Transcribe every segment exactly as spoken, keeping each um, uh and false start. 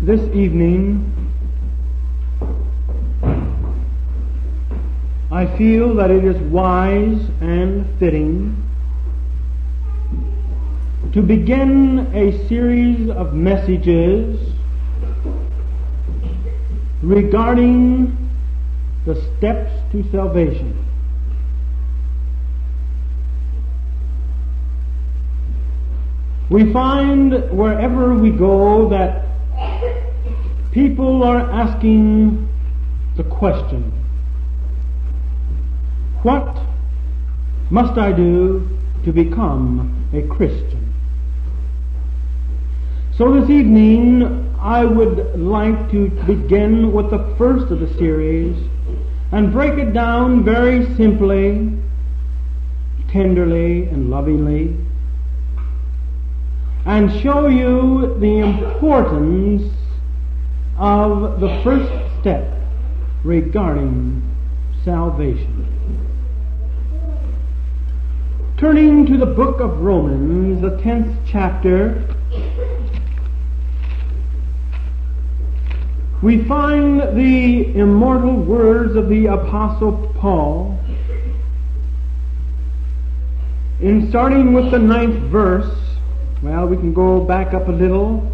this evening, I feel that it is wise and fitting to begin a series of messages regarding the steps to salvation. We find wherever we go that people are asking the question, what must I do to become a Christian? So this evening I would like to begin with the first of the series and break it down very simply, tenderly and lovingly, and show you the importance of the first step regarding salvation. Turning to the book of Romans, the tenth chapter, we find the immortal words of the Apostle Paul, in starting with the ninth verse. Well, we can go back up a little.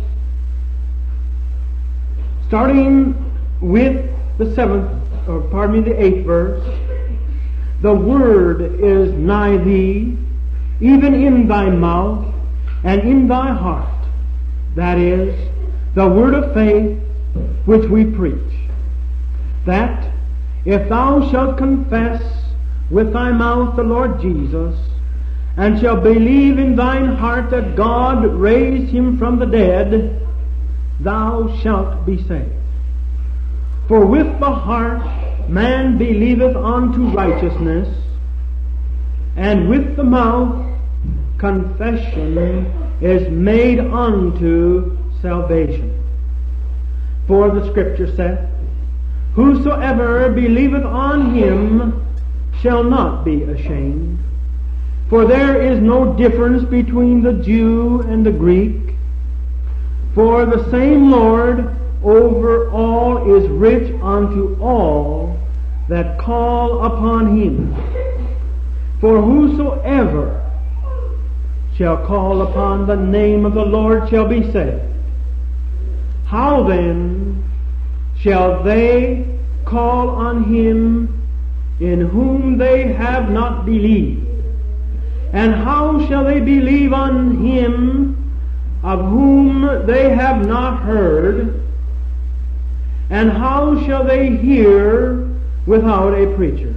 Starting with the seventh, or pardon me, the eighth verse. The word is nigh thee, even in thy mouth and in thy heart. That is, the word of faith which we preach. That if thou shalt confess with thy mouth the Lord Jesus, and shall believe in thine heart that God raised him from the dead, thou shalt be saved. For with the heart man believeth unto righteousness, and with the mouth confession is made unto salvation. For the Scripture saith, whosoever believeth on him shall not be ashamed. For there is no difference between the Jew and the Greek. For the same Lord over all is rich unto all that call upon him. For whosoever shall call upon the name of the Lord shall be saved. How then shall they call on him in whom they have not believed? And how shall they believe on him of whom they have not heard? And how shall they hear without a preacher?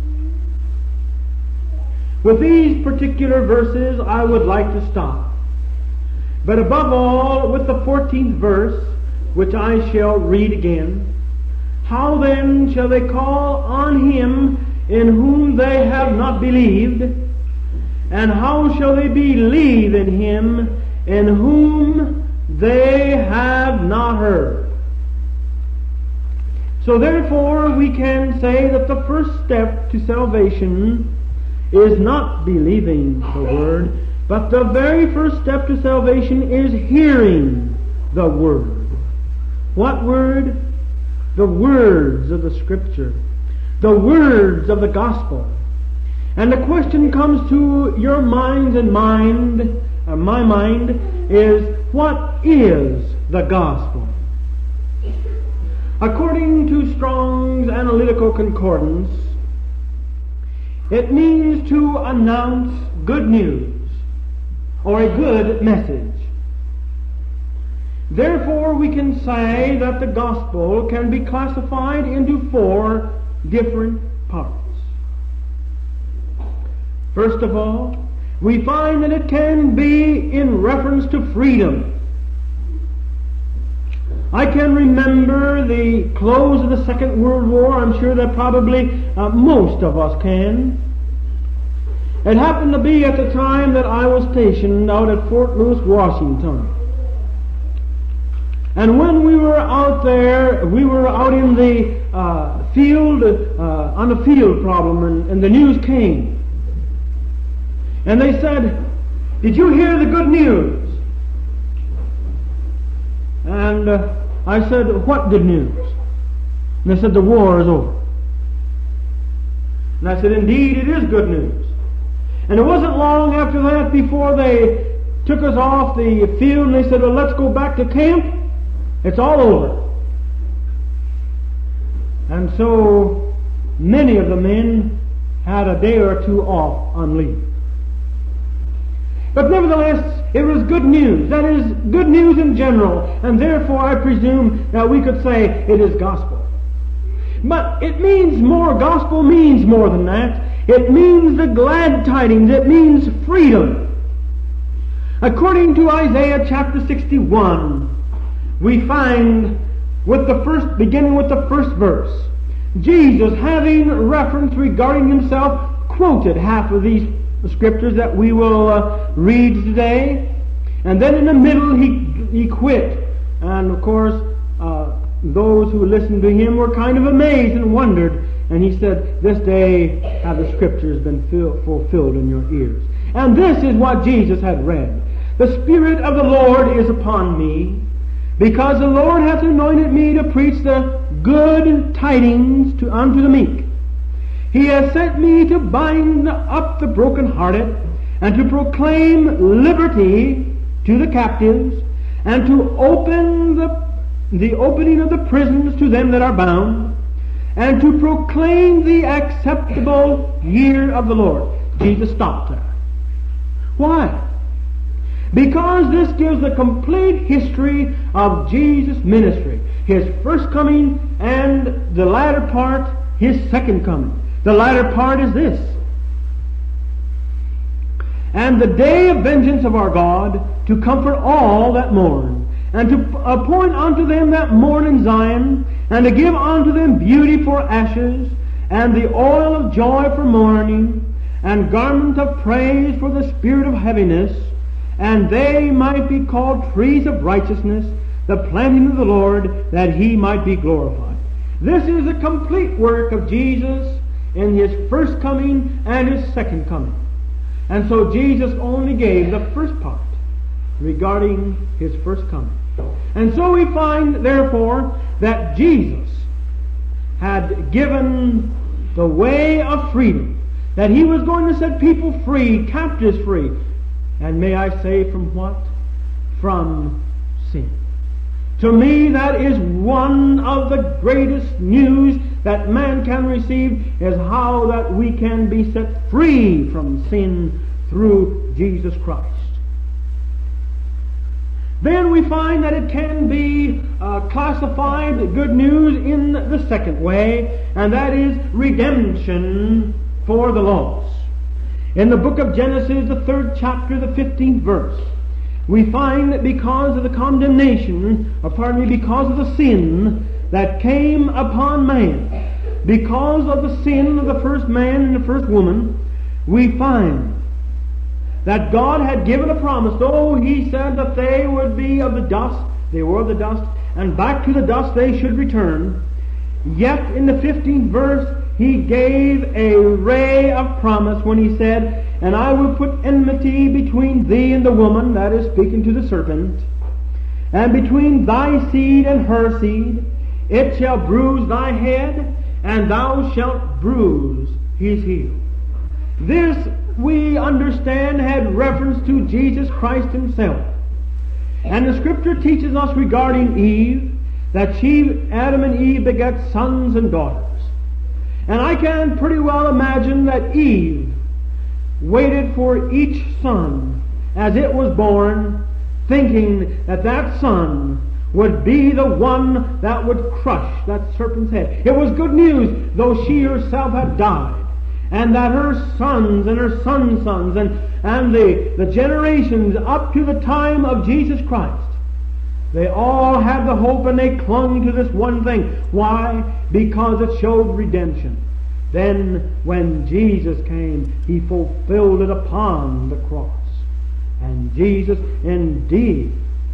With these particular verses I would like to stop. But above all, with the fourteenth verse, which I shall read again. How then shall they call on him in whom they have not believed? And how shall they believe in him in whom they have not heard? So therefore we can say that the first step to salvation is not believing the Word, but the very first step to salvation is hearing the Word. What Word? The words of the Scripture, the words of the Gospel. And the question comes to your mind and mind, or my mind, is what is the gospel? According to Strong's Analytical Concordance, it means to announce good news or a good message. Therefore, we can say that the gospel can be classified into four different parts. First of all, we find that it can be in reference to freedom. I can remember the close of the Second World War. I'm sure that probably uh, most of us can. It happened to be at the time that I was stationed out at Fort Lewis, Washington. And when we were out there, we were out in the uh, field, uh, on a field problem, and, and the news came. And they said, "Did you hear the good news?" And uh, I said, what good news? And they said, the war is over. And I said, indeed, it is good news. And it wasn't long after that before they took us off the field and they said, well, let's go back to camp. It's all over. And so many of the men had a day or two off on leave. But nevertheless, it was good news. That is, good news in general. And therefore, I presume that we could say it is gospel. But it means more. Gospel means more than that. It means the glad tidings. It means freedom. According to Isaiah chapter sixty-one, we find, with the first, beginning with the first verse, Jesus, having reference regarding himself, quoted half of these scriptures that we will uh, read today. And then in the middle he, he quit. And of course, uh, those who listened to him were kind of amazed and wondered. And he said, this day have the scriptures been fill, fulfilled in your ears. And this is what Jesus had read. The Spirit of the Lord is upon me, because the Lord hath anointed me to preach the good tidings to, unto the meek. He has sent me to bind up the brokenhearted, and to proclaim liberty to the captives, and to open the, the opening of the prisons to them that are bound, and to proclaim the acceptable year of the Lord. Jesus stopped there. Why? Because this gives the complete history of Jesus' ministry. His first coming and the latter part, his second coming. The latter part is this. And the day of vengeance of our God, to comfort all that mourn, and to appoint unto them that mourn in Zion, and to give unto them beauty for ashes, and the oil of joy for mourning, and garment of praise for the spirit of heaviness, and they might be called trees of righteousness, the planting of the Lord, that he might be glorified. This is a complete work of Jesus in his first coming and his second coming. And so Jesus only gave the first part regarding his first coming. And so we find, therefore, that Jesus had given the way of freedom, that he was going to set people free, captives free. And may I say from what? From sin. To me, that is one of the greatest news that man can receive, is how that we can be set free from sin through Jesus Christ. Then we find that it can be uh, classified, good news, in the second way, and that is redemption for the lost. In the book of Genesis, the third chapter, the fifteenth verse, we find that because of the condemnation, or pardon me, because of the sin that came upon man, because of the sin of the first man and the first woman, we find that God had given a promise. Though he said that they would be of the dust, they were of the dust, and back to the dust they should return, yet in the fifteenth verse he gave a ray of promise when he said, and I will put enmity between thee and the woman, that is speaking to the serpent, and between thy seed and her seed. It shall bruise thy head, and thou shalt bruise his heel. This, we understand, had reference to Jesus Christ himself. And the Scripture teaches us regarding Eve, that she, Adam and Eve, begat sons and daughters. And I can pretty well imagine that Eve waited for each son as it was born, thinking that that son would be the one that would crush that serpent's head. It was good news, though she herself had died, and that her sons and her sons' sons and, and the, the generations up to the time of Jesus Christ, they all had the hope and they clung to this one thing. Why? Because it showed redemption. Then when Jesus came, he fulfilled it upon the cross. And Jesus indeed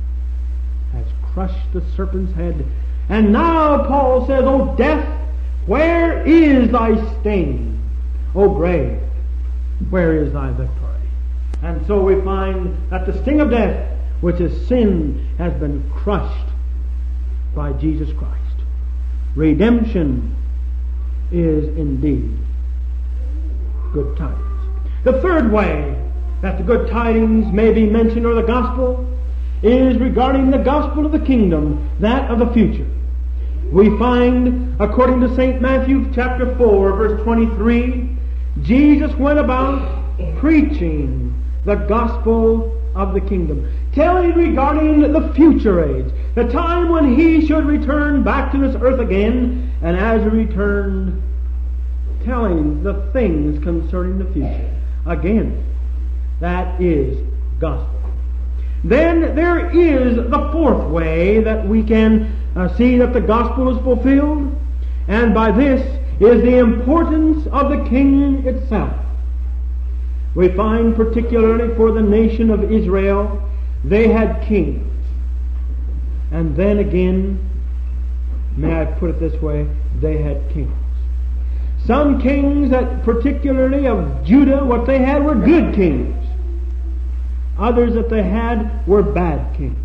has crushed the serpent's head. And now Paul says, O death, where is thy sting? O grave, where is thy victory? And so we find that the sting of death, which is sin, has been crushed by Jesus Christ. Redemption is indeed good tidings. The third way that the good tidings may be mentioned, or the gospel, is regarding the gospel of the kingdom, that of the future. We find, according to Saint Matthew chapter four, verse twenty-three, Jesus went about preaching the gospel of the kingdom, telling regarding the future age, the time when He should return back to this earth again, and as He returned, telling the things concerning the future. Again, that is gospel. Then there is the fourth way that we can uh, see that the gospel is fulfilled, and by this is the importance of the king itself. We find particularly for the nation of Israel, they had kings. And then again, may I put it this way, they had kings. Some kings that particularly of Judah, what they had were good kings. Others that they had were bad kings.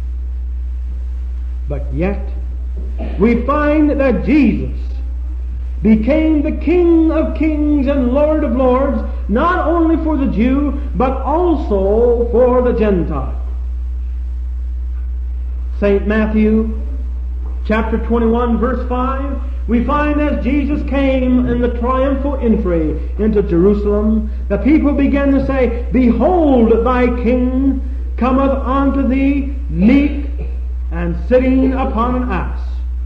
But yet, we find that Jesus became the King of kings and Lord of lords, not only for the Jew, but also for the Gentile. Saint Matthew chapter twenty-one, verse five, we find as Jesus came in the triumphal entry into Jerusalem, the people began to say, "Behold, thy King cometh unto thee, meek, and sitting upon an ass."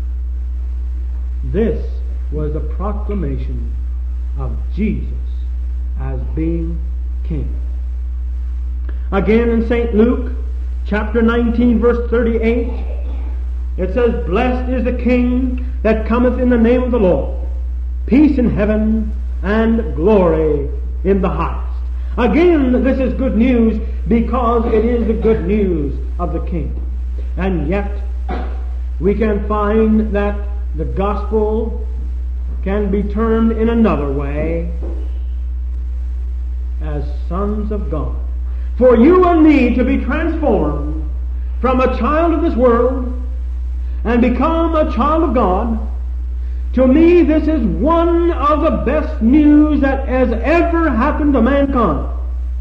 This was a proclamation of Jesus as being King. Again in Saint Luke chapter nineteen, verse thirty-eight, it says, "Blessed is the King that cometh in the name of the Lord, peace in heaven and glory in the highest." Again, this is good news because it is the good news of the King. And yet, we can find that the gospel can be termed in another way as sons of God. For you and me to be transformed from a child of this world and become a child of God, to me this is one of the best news that has ever happened to mankind.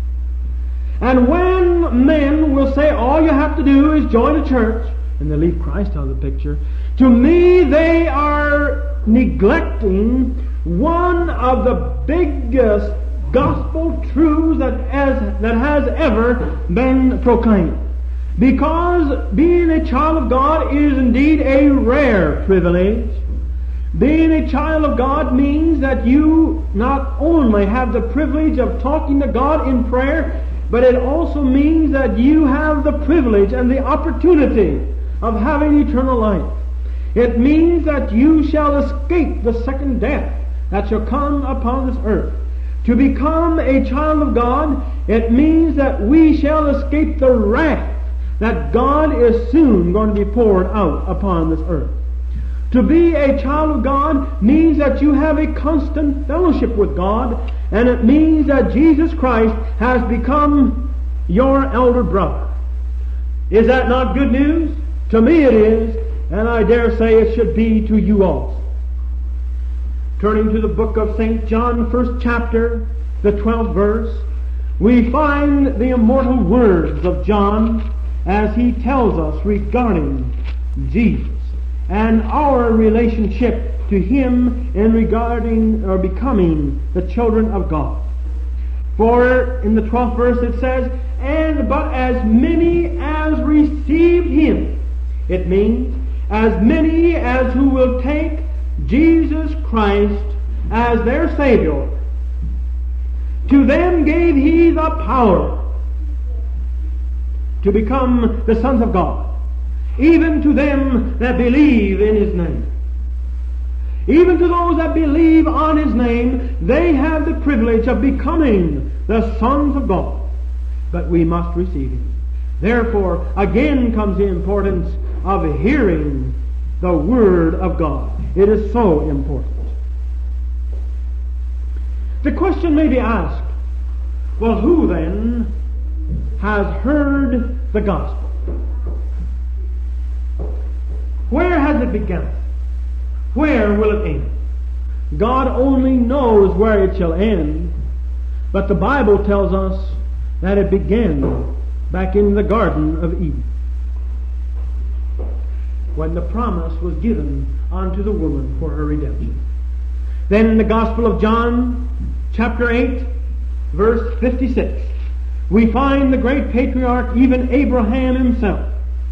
And when men will say all you have to do is join a church, and they leave Christ out of the picture, to me they are neglecting one of the biggest gospel truths that has, that has ever been proclaimed. Because being a child of God is indeed a rare privilege. Being a child of God means that you not only have the privilege of talking to God in prayer, but it also means that you have the privilege and the opportunity of having eternal life. It means that you shall escape the second death that shall come upon this earth. To become a child of God, it means that we shall escape the wrath that God is soon going to be poured out upon this earth. To be a child of God means that you have a constant fellowship with God, and it means that Jesus Christ has become your elder brother. Is that not good news? To me it is, and I dare say it should be to you also. Turning to the book of Saint John, first chapter, the twelfth verse, we find the immortal words of John as he tells us regarding Jesus and our relationship to Him in regarding or becoming the children of God. For in the twelfth verse it says, "And but as many as received Him," it means as many as who will take Jesus Christ as their Savior, "to them gave He the power to become the sons of God, even to them that believe in His name." Even to those that believe on His name, they have the privilege of becoming the sons of God. But we must receive Him. Therefore, again comes the importance of hearing the Word of God. It is so important. The question may be asked, well, who then has heard the gospel? Where has it begun? Where will it end? God only knows where it shall end, but the Bible tells us that it began back in the Garden of Eden, when the promise was given unto the woman for her redemption. Then in the Gospel of John, chapter eight, verse fifty-six, we find the great patriarch, even Abraham himself.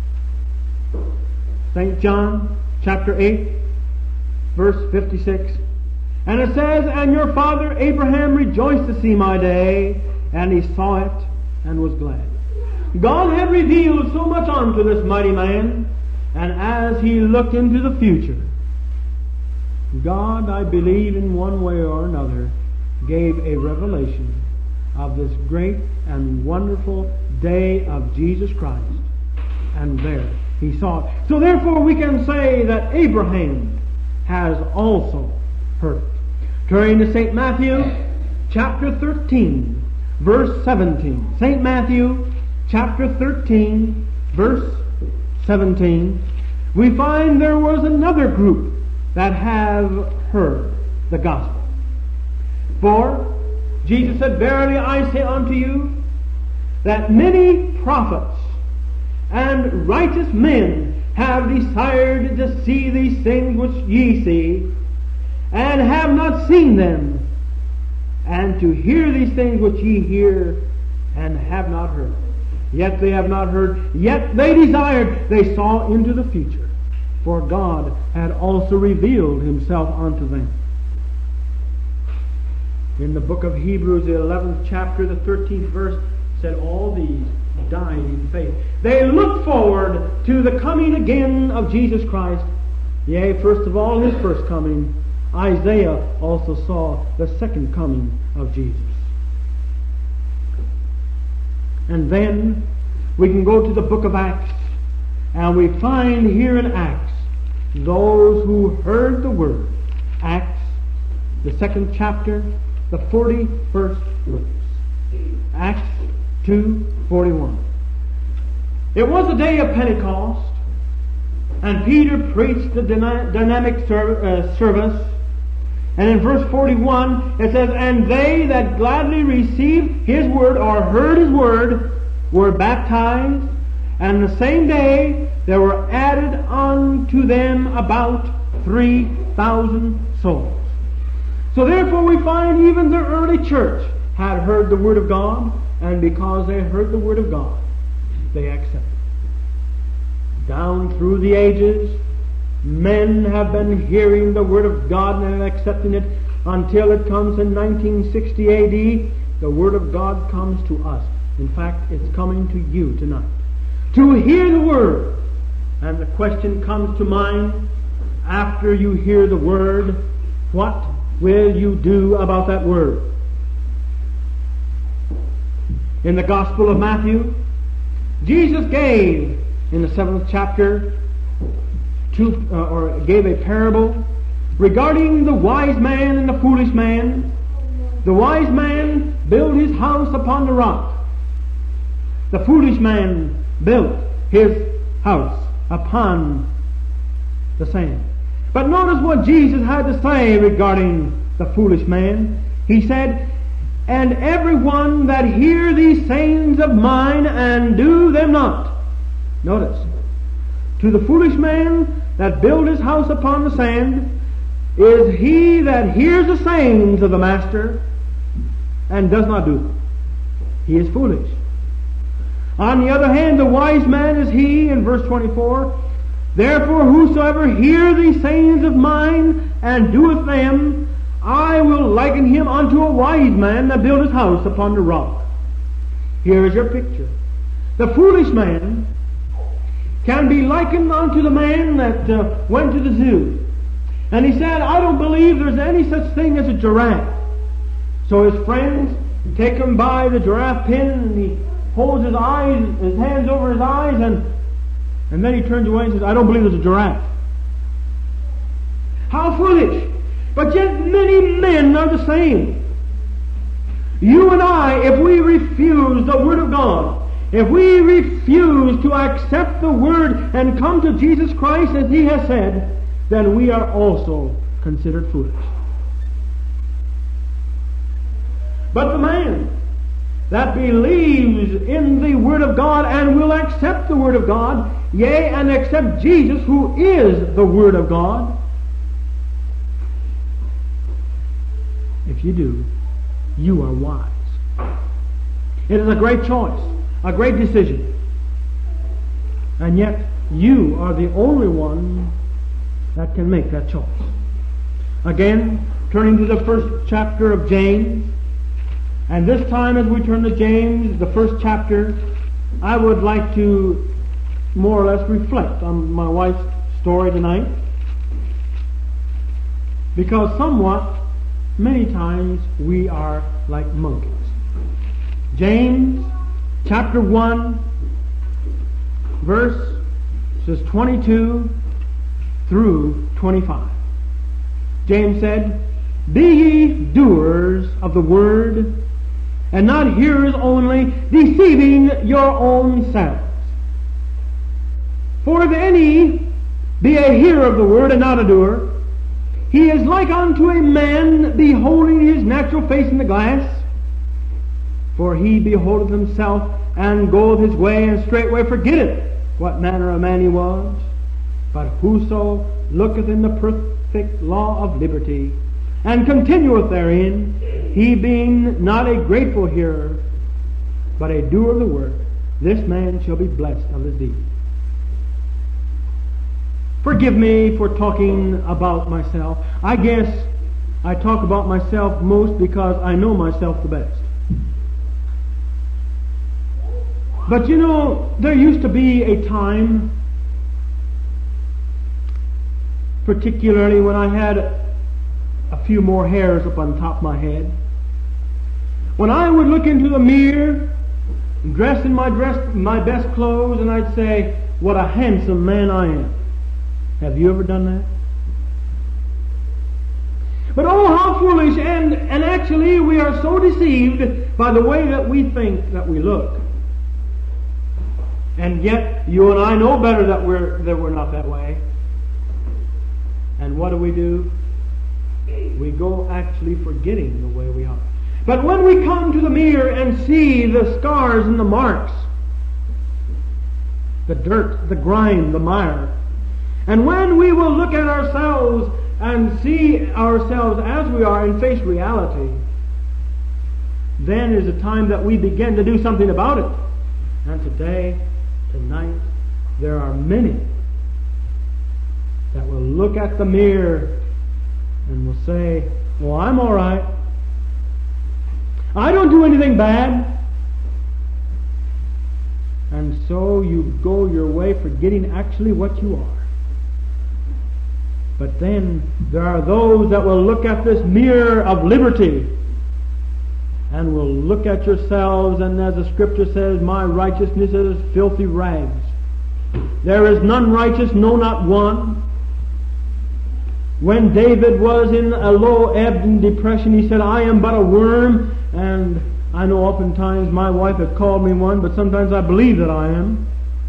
Saint John, chapter eight, verse fifty-six. And it says, "And your father Abraham rejoiced to see my day, and he saw it and was glad." God had revealed so much unto this mighty man, and as he looked into the future, God, I believe in one way or another, gave a revelation of this great and wonderful day of Jesus Christ. And there he saw it. So therefore we can say that Abraham has also heard it. Turning to Saint Matthew, chapter thirteen, verse seventeen. Saint Matthew, chapter thirteen, verse seventeen. We find there was another group that have heard the gospel. For Jesus said, "Verily I say unto you, that many prophets and righteous men have desired to see these things which ye see, and have not seen them, and to hear these things which ye hear, and have not heard. Yet they have not heard, yet they desired." They saw into the future, for God had also revealed himself unto them. In the book of Hebrews, the eleventh chapter, the thirteenth verse, said, "All these died in faith." They looked forward to the coming again of Jesus Christ. Yea, first of all, his first coming. Isaiah also saw the second coming of Jesus. And then we can go to the book of Acts, and we find here in Acts those who heard the word. Acts, the second chapter, the forty-first verse. Acts two forty-one. It was the day of Pentecost, and Peter preached the dyna- dynamic ser- uh, service. And in verse forty-one, it says, "And they that gladly received his word," or heard his word, "were baptized, and the same day there were added unto them about three thousand souls." So therefore we find even the early church had heard the word of God, and because they heard the word of God, they accepted. Down through the ages, men have been hearing the word of God and accepting it until it comes in nineteen sixty A D. The word of God comes to us. In fact, it's coming to you tonight. To hear the word. And the question comes to mind, after you hear the word, what will you do about that word? In the Gospel of Matthew, Jesus gave, in the seventh chapter, two, uh, or gave a parable regarding the wise man and the foolish man. The wise man built his house upon the rock. The foolish man built his house upon the sand. But notice what Jesus had to say regarding the foolish man. He said, "And everyone that hear these sayings of mine and do them not." Notice, to the foolish man that built his house upon the sand is he that hears the sayings of the Master and does not do them. He is foolish. On the other hand, the wise man is he, in verse twenty-four, "Therefore whosoever hear these sayings of mine and doeth them, I will liken him unto a wise man that built his house upon the rock." Here is your picture. The foolish man can be likened unto the man that uh, went to the zoo. And he said, "I don't believe there's any such thing as a giraffe." So his friends take him by the giraffe pen, and he holds his eyes, his hands over his eyes, and and then he turns away and says, "I don't believe there's a giraffe." How foolish! But yet many men are the same. You and I, if we refuse the Word of God, If we refuse to accept the Word and come to Jesus Christ as He has said, then we are also considered foolish. But the man that believes in the Word of God and will accept the Word of God, yea, and accept Jesus, who is the Word of God, if you do, you are wise. It is a great choice, a great decision. And yet, you are the only one that can make that choice. Again, turning to the first chapter of James, and this time as we turn to James, the first chapter, I would like to more or less reflect on my wife's story tonight, because somewhat, many times, we are like monkeys. James chapter one, verse says twenty-two through twenty-five. James said, "Be ye doers of the word, and not hearers only, deceiving your own selves. For if any be a hearer of the word and not a doer, he is like unto a man beholding his natural face in the glass. For he beholdeth himself, and goeth his way, and straightway forgetteth what manner of man he was. But whoso looketh in the perfect law of liberty, and continueth therein, he being not a grateful hearer, but a doer of the word, this man shall be blessed of his deed." Forgive me for talking about myself. I guess I talk about myself most because I know myself the best. But you know, there used to be a time, particularly when I had a few more hairs up on top of my head, when I would look into the mirror, dressed in my dress, my best clothes, and I'd say, "What a handsome man I am." Have you ever done that? But oh, how foolish, and, and actually we are so deceived by the way that we think that we look. And yet, you and I know better that we're, that we're not that way. And what do we do? We go actually forgetting the way we are. But when we come to the mirror and see the scars and the marks, the dirt, the grime, the mire, and when we will look at ourselves and see ourselves as we are and face reality, then is the time that we begin to do something about it. And today, tonight, there are many that will look at the mirror and will say, "Well, I'm all right. I don't do anything bad." And so you go your way forgetting actually what you are. But then there are those that will look at this mirror of liberty and will look at yourselves, and as the Scripture says, "My righteousness is filthy rags. There is none righteous, no, not one." When David was in a low ebb and depression, he said, "I am but a worm," and I know oftentimes my wife has called me one, but sometimes I believe that I am.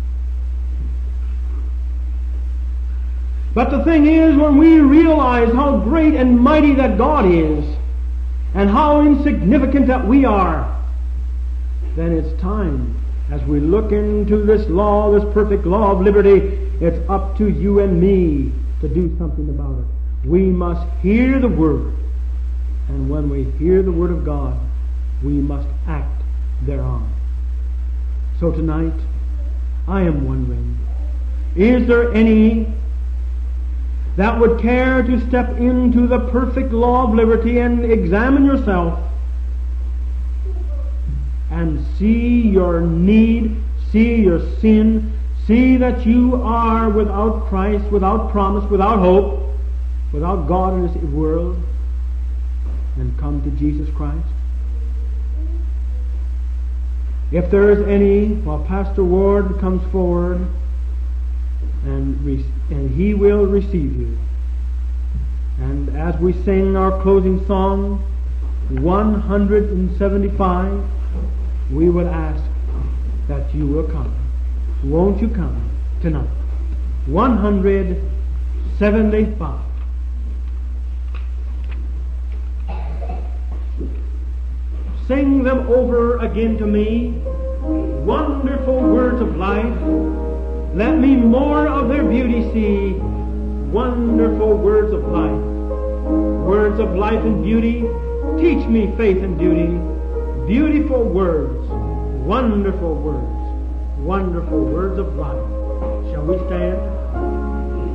But the thing is, when we realize how great and mighty that God is, and how insignificant that we are, then it's time, as we look into this law, this perfect law of liberty, it's up to you and me to do something about it. We must hear the Word, and when we hear the Word of God, we must act thereon. So tonight, I am wondering, is there any that would care to step into the perfect law of liberty and examine yourself and see your need, see your sin, see that you are without Christ, without promise, without hope, without God in this world, and come to Jesus Christ? If there is any, while Pastor Ward comes forward, and, re- and he will receive you. And as we sing our closing song, one hundred seventy-five, we would ask, that you will come. Won't you come tonight? one hundred seventy-five. Sing them over again to me, wonderful words of life. Let me more of their beauty see, wonderful words of life. Words of life and beauty, teach me faith and duty. Beautiful words, wonderful words, wonderful words of life. Shall we stand?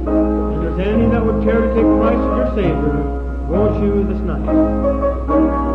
If there's any that would care to take Christ as your Savior, won't you this night?